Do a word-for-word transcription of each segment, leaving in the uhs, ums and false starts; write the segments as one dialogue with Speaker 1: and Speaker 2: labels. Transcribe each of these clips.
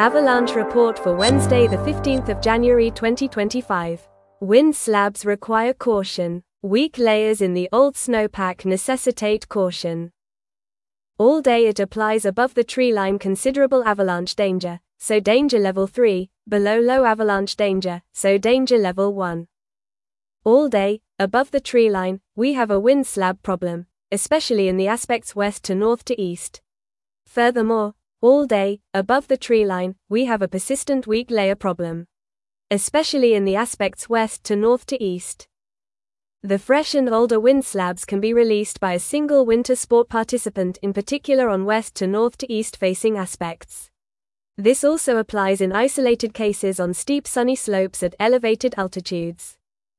Speaker 1: Avalanche report for Wednesday the fifteenth of January twenty twenty-five. Wind slabs require caution. Weak layers in the old snowpack necessitate caution. All day it applies above the tree line considerable avalanche danger, so danger level three, below low avalanche danger, so danger level one. All day, above the tree line, we have a wind slab problem, especially in the aspects west to north to east. Furthermore, all day, above the tree line, we have a persistent weak layer problem, especially in the aspects west to north to east. The fresh and older wind slabs can be released by a single winter sport participant, in particular on west to north to east facing aspects. This also applies in isolated cases on steep sunny slopes at elevated altitudes.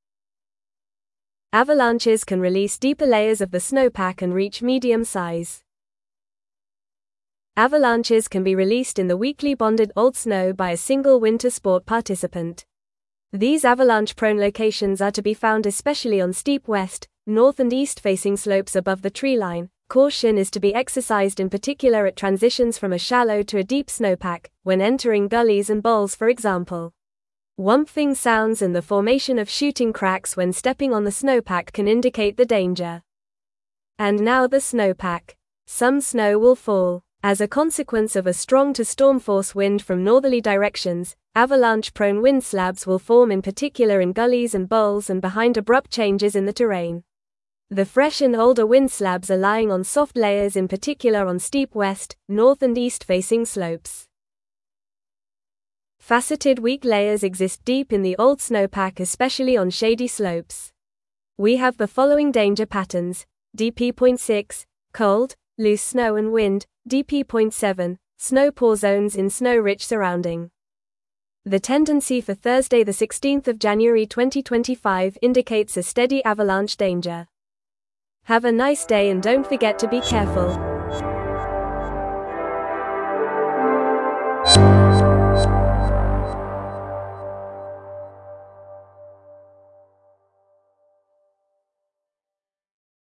Speaker 1: Avalanches can release deeper layers of the snowpack and reach medium size. Avalanches can be released in the weakly bonded old snow by a single winter sport participant. These avalanche-prone locations are to be found especially on steep west, north and east-facing slopes above the tree line. Caution is to be exercised in particular at transitions from a shallow to a deep snowpack, when entering gullies and bowls for example. Whumping sounds and the formation of shooting cracks when stepping on the snowpack can indicate the danger. And now the snowpack. Some snow will fall. As a consequence of a strong to storm force wind from northerly directions, avalanche-prone wind slabs will form in particular in gullies and bowls and behind abrupt changes in the terrain. The fresh and older wind slabs are lying on soft layers, in particular on steep west, north and east-facing slopes. Faceted weak layers exist deep in the old snowpack, especially on shady slopes. We have the following danger patterns: D P zero point six, cold, loose snow and wind; D P zero point seven, snow pour zones in snow-rich surrounding. The tendency for Thursday the sixteenth of January twenty twenty-five indicates a steady avalanche danger. Have a nice day and don't forget to be careful.